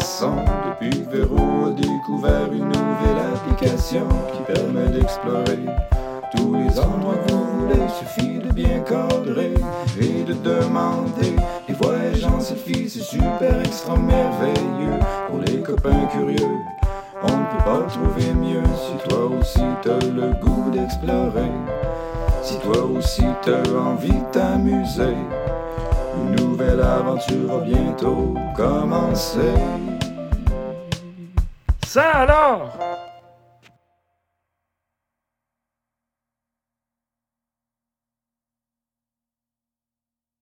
façon. Depuis que Véro a découvert une nouvelle application qui permet d'explorer tous les endroits que vous voulez. Suffit de bien cadrer et de demander. Les voyages en selfie, c'est super extra merveilleux. Pour les copains curieux, on ne peut pas trouver mieux. Si toi aussi t'as le goût d'explorer, si toi aussi t'as envie de t'amuser, une nouvelle aventure va bientôt commencer. Ça alors!